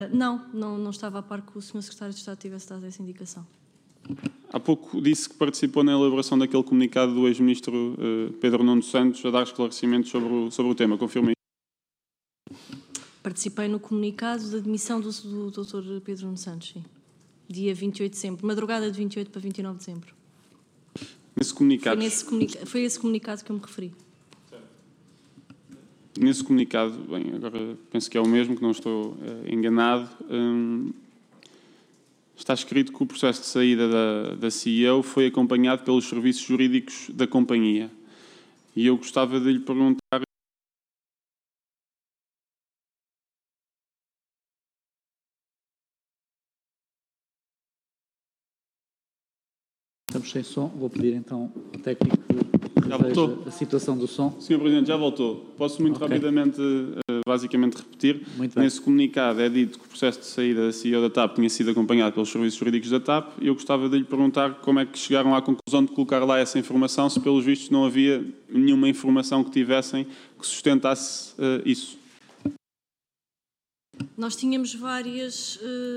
Não estava a par que o Sr. Secretário de Estado tivesse dado essa indicação. Há pouco disse que participou na elaboração daquele comunicado do ex-ministro Pedro Nuno Santos a dar esclarecimentos sobre o tema. Confirma isso? Participei no comunicado da demissão do Dr. Pedro Nuno Santos, sim. Dia 28 de dezembro, madrugada de 28 para 29 de dezembro. Nesse comunicado... Foi esse comunicado que eu me referi. Nesse comunicado, bem, agora penso que é o mesmo, que não estou enganado, está escrito que o processo de saída da CEO foi acompanhado pelos serviços jurídicos da companhia. E eu gostava de lhe perguntar... Estamos sem som. Vou pedir então ao técnico que reveja a situação do som. Sr. Presidente, já voltou. Posso muito rapidamente, basicamente, repetir? Muito bem. Nesse comunicado é dito que o processo de saída da CEO da TAP tinha sido acompanhado pelos serviços jurídicos da TAP e eu gostava de lhe perguntar como é que chegaram à conclusão de colocar lá essa informação, se pelos vistos não havia nenhuma informação que tivessem que sustentasse isso. Nós tínhamos vários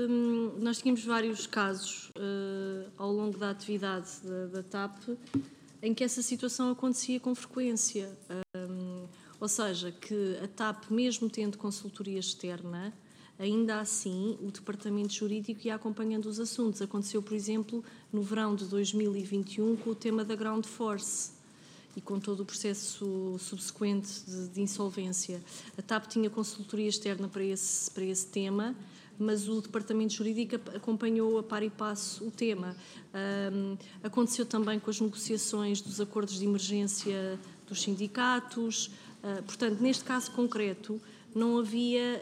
casos ao longo da atividade da TAP em que essa situação acontecia com frequência. Ou seja, que a TAP, mesmo tendo consultoria externa, ainda assim o Departamento Jurídico ia acompanhando os assuntos. Aconteceu, por exemplo, no verão de 2021 com o tema da Ground Force e com todo o processo subsequente de insolvência. A TAP tinha consultoria externa para esse tema, mas o Departamento Jurídico acompanhou a par e passo o tema. Aconteceu também com as negociações dos acordos de emergência dos sindicatos. Portanto, neste caso concreto, não havia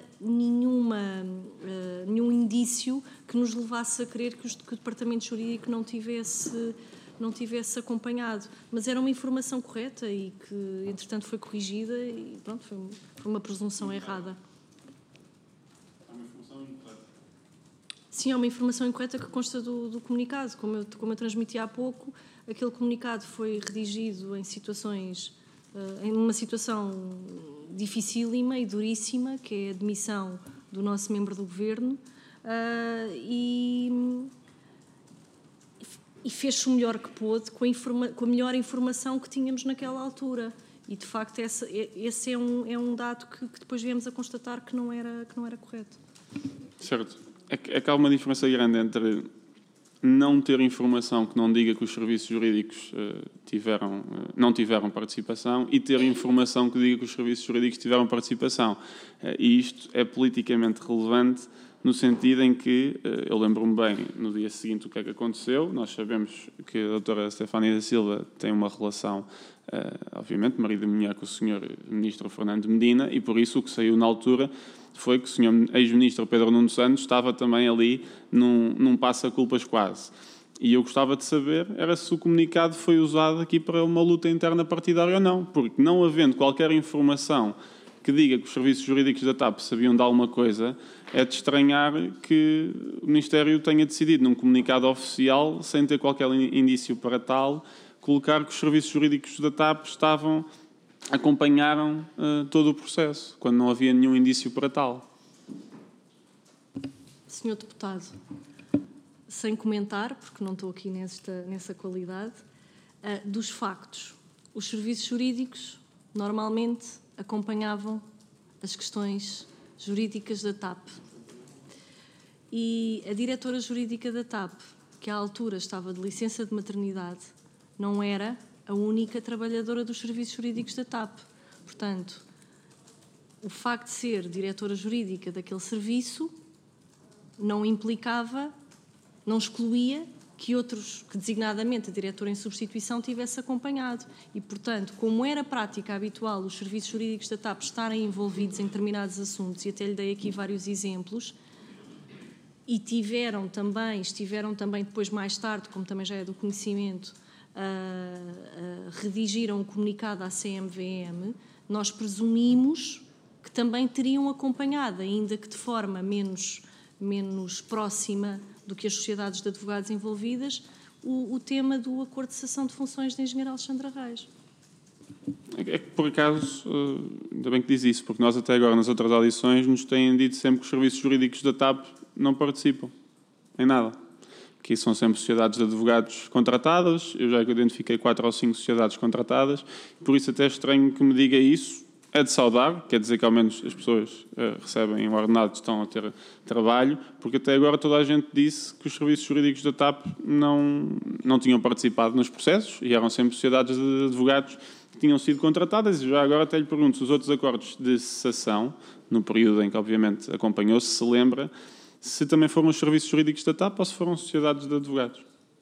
nenhum indício que nos levasse a crer que o Departamento Jurídico não tivesse acompanhado, mas era uma informação correta e que, entretanto, foi corrigida e, pronto, foi uma presunção errada. É uma informação incorreta? Sim, é uma informação incorreta que consta do comunicado. Como eu transmiti há pouco, aquele comunicado foi redigido em uma situação dificílima e duríssima, que é a demissão do nosso membro do Governo, e fez-se o melhor que pôde com a melhor informação que tínhamos naquela altura. E, de facto, esse é um dado que depois viemos a constatar que não era correto. Certo. É que há uma diferença grande entre não ter informação que não diga que os serviços jurídicos não tiveram participação e ter informação que diga que os serviços jurídicos tiveram participação. E isto é politicamente relevante no sentido em que, eu lembro-me bem, no dia seguinte o que é que aconteceu. Nós sabemos que a doutora Stefânia da Silva tem uma relação, obviamente, marido e mulher com o senhor ministro Fernando Medina, e por isso o que saiu na altura foi que o senhor ex-ministro Pedro Nuno Santos estava também ali num passa-culpas quase. E eu gostava de saber era se o comunicado foi usado aqui para uma luta interna partidária ou não, porque não havendo qualquer informação que diga que os serviços jurídicos da TAP sabiam de alguma coisa, é de estranhar que o Ministério tenha decidido, num comunicado oficial, sem ter qualquer indício para tal, colocar que os serviços jurídicos da TAP acompanharam todo o processo, quando não havia nenhum indício para tal. Senhor Deputado, sem comentar, porque não estou aqui nessa qualidade, dos factos, os serviços jurídicos normalmente acompanhavam as questões jurídicas da TAP. E a diretora jurídica da TAP, que à altura estava de licença de maternidade, não era a única trabalhadora dos serviços jurídicos da TAP. Portanto, o facto de ser diretora jurídica daquele serviço não implicava, não excluía que outros, que designadamente a diretora em substituição, tivesse acompanhado. E, portanto, como era prática habitual os serviços jurídicos da TAP estarem envolvidos em determinados assuntos, e até lhe dei aqui vários exemplos, e estiveram também depois, mais tarde, como também já é do conhecimento, redigiram um comunicado à CMVM, nós presumimos que também teriam acompanhado, ainda que de forma menos próxima do que as sociedades de advogados envolvidas, o tema do acordo de cessação de funções da engenheira Alexandra Reis. É que, por acaso, ainda bem que diz isso, porque nós até agora, nas outras audições, nos têm dito sempre que os serviços jurídicos da TAP não participam em nada. Que são sempre sociedades de advogados contratadas, eu já identifiquei 4 ou 5 sociedades contratadas, por isso até é estranho que me diga isso. É de saudar, quer dizer que ao menos as pessoas recebem o ordenado, estão a ter trabalho, porque até agora toda a gente disse que os serviços jurídicos da TAP não tinham participado nos processos e eram sempre sociedades de advogados que tinham sido contratadas. E já agora até lhe pergunto se os outros acordos de cessação, no período em que obviamente acompanhou-se, se lembra, se também foram os serviços jurídicos da TAP ou se foram sociedades de advogados.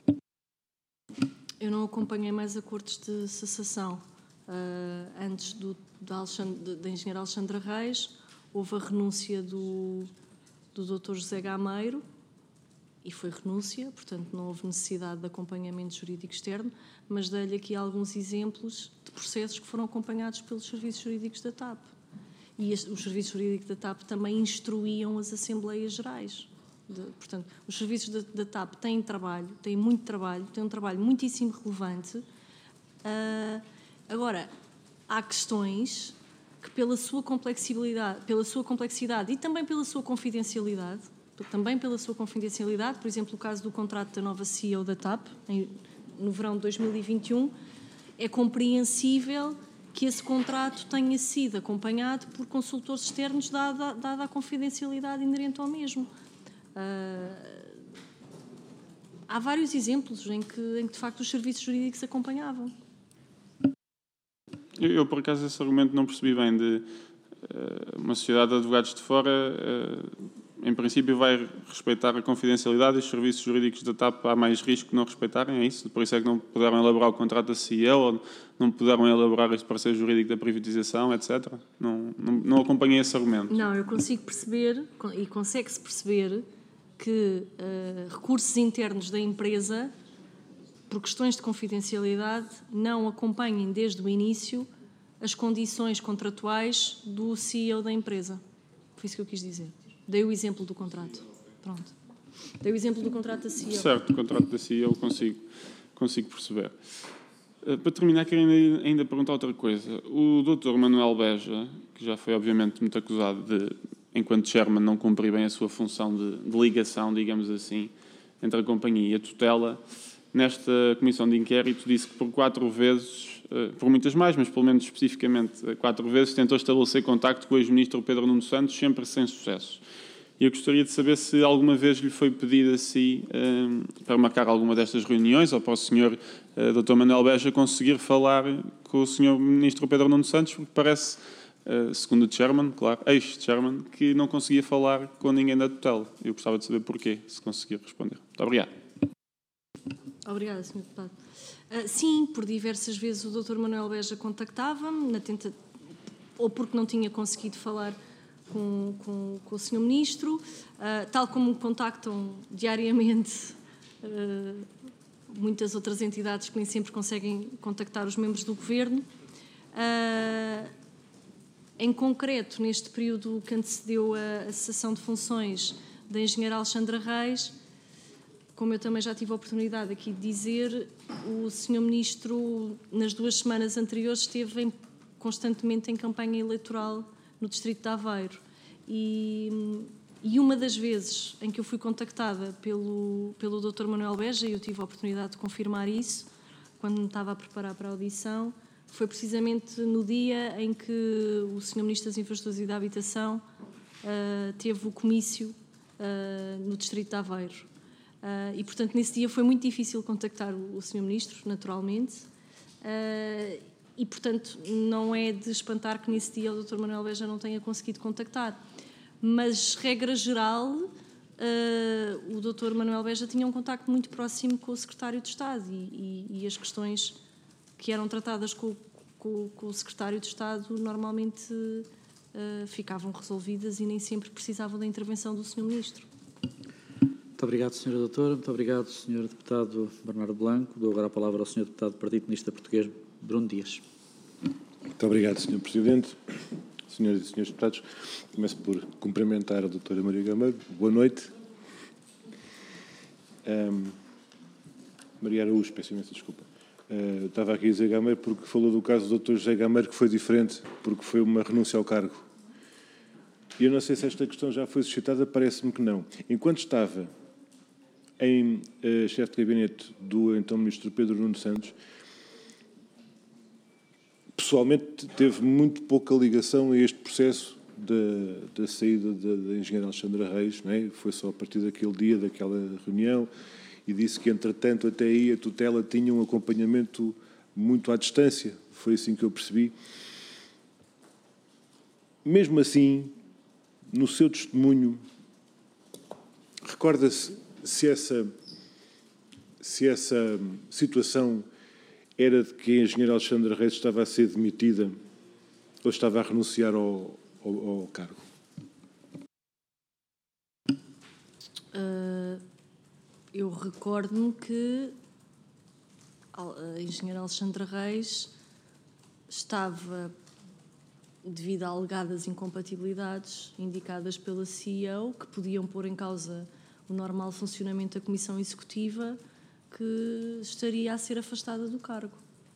Eu não acompanhei mais acordos de cessação. Antes da engenheira Alexandra Reis, houve a renúncia do Dr. José Gameiro, e foi renúncia, portanto não houve necessidade de acompanhamento jurídico externo, mas dei-lhe aqui alguns exemplos de processos que foram acompanhados pelos serviços jurídicos da TAP. E os serviços jurídicos da TAP também instruíam as Assembleias Gerais. Portanto, os serviços da TAP têm trabalho, têm muito trabalho, têm um trabalho muitíssimo relevante. Agora, há questões que pela sua complexidade e também pela sua confidencialidade, por exemplo, o caso do contrato da nova CEO da TAP, no verão de 2021, é compreensível que esse contrato tenha sido acompanhado por consultores externos, dada a confidencialidade inerente ao mesmo. Há vários exemplos em que de facto os serviços jurídicos acompanhavam. Eu, por acaso, esse argumento não percebi bem de uma sociedade de advogados de fora, em princípio, vai respeitar a confidencialidade e os serviços jurídicos da TAP há mais risco de não respeitarem, é isso? Por isso é que não puderam elaborar o contrato da CEO ou não puderam elaborar este parecer jurídico da privatização, etc. Não acompanhei esse argumento. Não, eu consigo perceber, e consegue-se perceber, que recursos internos da empresa, por questões de confidencialidade, não acompanhem desde o início as condições contratuais do CEO da empresa. Foi isso que eu quis dizer. Dei o exemplo do contrato. Pronto. Dei o exemplo do contrato da CEO. Certo, o contrato da CEO consigo perceber. Para terminar, quero ainda perguntar outra coisa. O Dr. Manuel Beja, que já foi obviamente muito acusado de, enquanto chairman, não cumprir bem a sua função de ligação, digamos assim, entre a companhia e a tutela, nesta comissão de inquérito disse que por 4 vezes, por muitas mais, mas pelo menos especificamente 4 vezes, tentou estabelecer contacto com o ex-ministro Pedro Nuno Santos, sempre sem sucesso. E eu gostaria de saber se alguma vez lhe foi pedido a si para marcar alguma destas reuniões, ou para o Sr. Dr. Manuel Beja conseguir falar com o Sr. Ministro Pedro Nuno Santos, porque parece, segundo o chairman, claro, ex-chairman, que não conseguia falar com ninguém da tutela. Eu gostava de saber porquê, se conseguir responder. Muito obrigado. Obrigada, Sr. Deputado. Sim, por diversas vezes o Dr. Manuel Beja contactava-me, ou porque não tinha conseguido falar com o Sr. Ministro, tal como contactam diariamente muitas outras entidades que nem sempre conseguem contactar os membros do Governo. Em concreto, neste período que antecedeu a cessação de funções da engenheira Alexandra Reis, como eu também já tive a oportunidade aqui de dizer, o Sr. Ministro, nas 2 semanas anteriores, esteve constantemente em campanha eleitoral no Distrito de Aveiro. E uma das vezes em que eu fui contactada pelo Dr. Manuel Beja, e eu tive a oportunidade de confirmar isso, quando me estava a preparar para a audição, foi precisamente no dia em que o Sr. Ministro das Infraestruturas e da Habitação teve o comício no Distrito de Aveiro. E, portanto, nesse dia foi muito difícil contactar o Sr. Ministro, naturalmente, e, portanto, não é de espantar que nesse dia o Dr. Manuel Beja não tenha conseguido contactar. Mas, regra geral, o Dr. Manuel Beja tinha um contacto muito próximo com o Secretário de Estado e as questões que eram tratadas com o Secretário de Estado normalmente ficavam resolvidas e nem sempre precisavam da intervenção do Sr. Ministro. Muito obrigado, Sra. Doutora. Muito obrigado, Sr. Deputado Bernardo Blanco. Dou agora a palavra ao Sr. Deputado do Partido Comunista Português, Bruno Dias. Muito obrigado, Sr. Presidente. Senhoras e senhores deputados, começo por cumprimentar a doutora Maria Gameiro. Boa noite. Maria Araújo, peço imensa desculpa. Estava aqui a dizer Gameiro porque falou do caso do Dr. José Gameiro, que foi diferente, porque foi uma renúncia ao cargo. E eu não sei se esta questão já foi suscitada, parece-me que não. Enquanto estava em chefe de gabinete do então ministro Pedro Nuno Santos, pessoalmente teve muito pouca ligação a este processo da saída da engenheira Alexandra Reis, não é? Foi só a partir daquele dia, daquela reunião, e disse que, entretanto, até aí a tutela tinha um acompanhamento muito à distância. Foi assim que eu percebi. Mesmo assim, no seu testemunho, recorda-se se essa situação era de que a engenheira Alexandra Reis estava a ser demitida ou estava a renunciar ao cargo? Eu recordo-me que a engenheira Alexandra Reis estava, devido a alegadas incompatibilidades indicadas pela CEO, que podiam pôr em causa o normal funcionamento da Comissão Executiva, que estaria a ser afastada do cargo.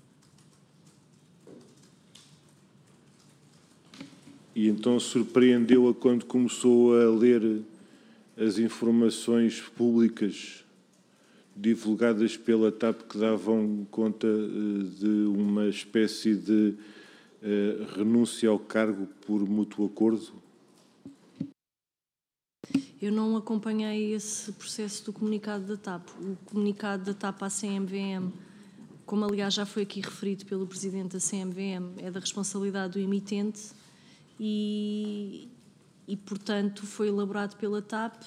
E então surpreendeu-a quando começou a ler as informações públicas divulgadas pela TAP que davam conta de uma espécie de renúncia ao cargo por mútuo acordo? Eu não acompanhei esse processo do comunicado da TAP. O comunicado da TAP à CMVM, como aliás já foi aqui referido pelo Presidente da CMVM, é da responsabilidade do emitente e portanto, foi elaborado pela TAP.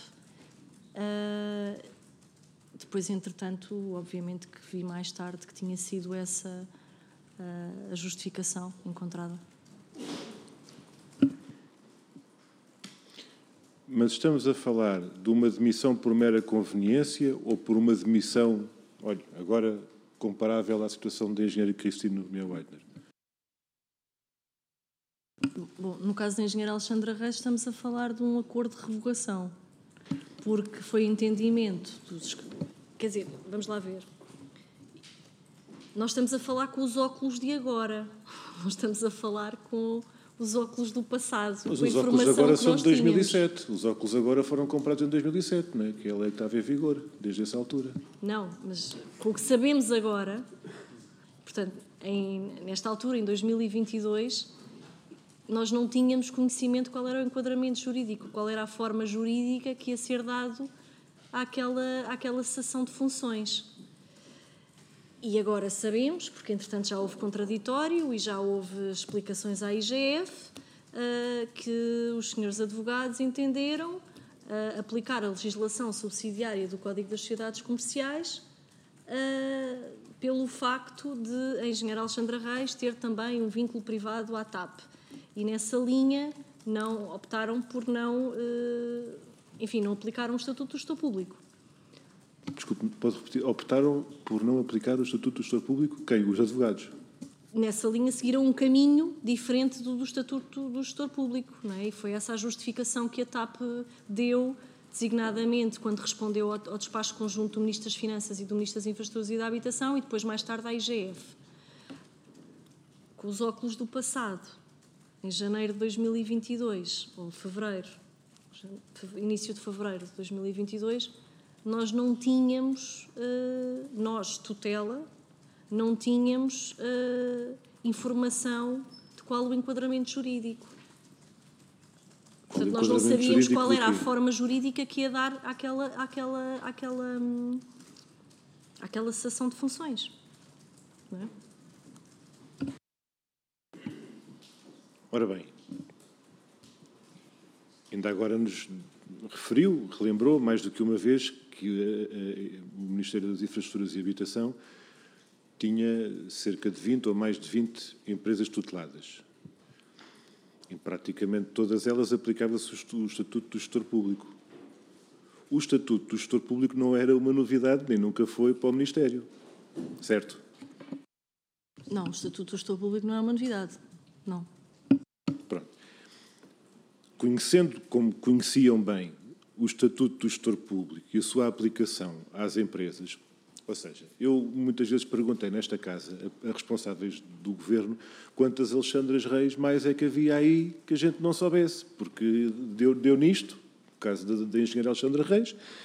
Depois, entretanto, obviamente que vi mais tarde que tinha sido essa a justificação encontrada. Mas estamos a falar de uma demissão por mera conveniência ou por uma demissão, olha, agora comparável à situação da engenheira Cristina Nogueira-Weidner? Bom, no caso da engenheira Alexandra Reis, estamos a falar de um acordo de revogação, porque foi entendimento dos... Quer dizer, vamos lá ver. Nós estamos a falar com os óculos de agora, nós estamos a falar com os óculos do passado. Mas com a os óculos informação agora que são nós de 2007. tínhamos. Os óculos agora foram comprados em 2007, não é? Que a lei estava em vigor desde essa altura. Não, mas com o que sabemos agora, portanto, nesta altura, em 2022, nós não tínhamos conhecimento de qual era o enquadramento jurídico, qual era a forma jurídica que ia ser dado àquela cessação de funções. E agora sabemos, porque entretanto já houve contraditório e já houve explicações à IGF, que os senhores advogados entenderam aplicar a legislação subsidiária do Código das Sociedades Comerciais pelo facto de a engenheira Alexandra Reis ter também um vínculo privado à TAP. E nessa linha optaram por não aplicar um Estatuto do Gestor Público. Desculpe, pode repetir? Optaram por não aplicar o Estatuto do Gestor Público? Quem? Os advogados? Nessa linha seguiram um caminho diferente do Estatuto do Gestor Público, não é? E foi essa a justificação que a TAP deu, designadamente, quando respondeu ao despacho conjunto do Ministro das Finanças e do Ministro das Infraestruturas e da Habitação e depois, mais tarde, à IGF. Com os óculos do passado, em janeiro de 2022, ou fevereiro, início de fevereiro de 2022, nós não tínhamos, tutela, não tínhamos informação de qual o enquadramento jurídico. Portanto, nós não sabíamos qual era a forma jurídica que ia dar àquela cessação de funções. Não é? Ora bem, ainda agora nos referiu, relembrou mais do que uma vez que o Ministério das Infraestruturas e Habitação tinha cerca de 20 ou mais de 20 empresas tuteladas. Em praticamente todas elas aplicava-se o Estatuto do Gestor Público. O Estatuto do Gestor Público não era uma novidade, nem nunca foi para o Ministério. Certo? Não, o Estatuto do Gestor Público não é uma novidade. Não. Pronto. Conhecendo como conheciam bem o Estatuto do Gestor Público e a sua aplicação às empresas, Ou seja, eu muitas vezes perguntei nesta casa a responsáveis do Governo quantas Alexandras Reis mais é que havia aí que a gente não soubesse, porque deu nisto, no caso da engenheira Alexandra Reis,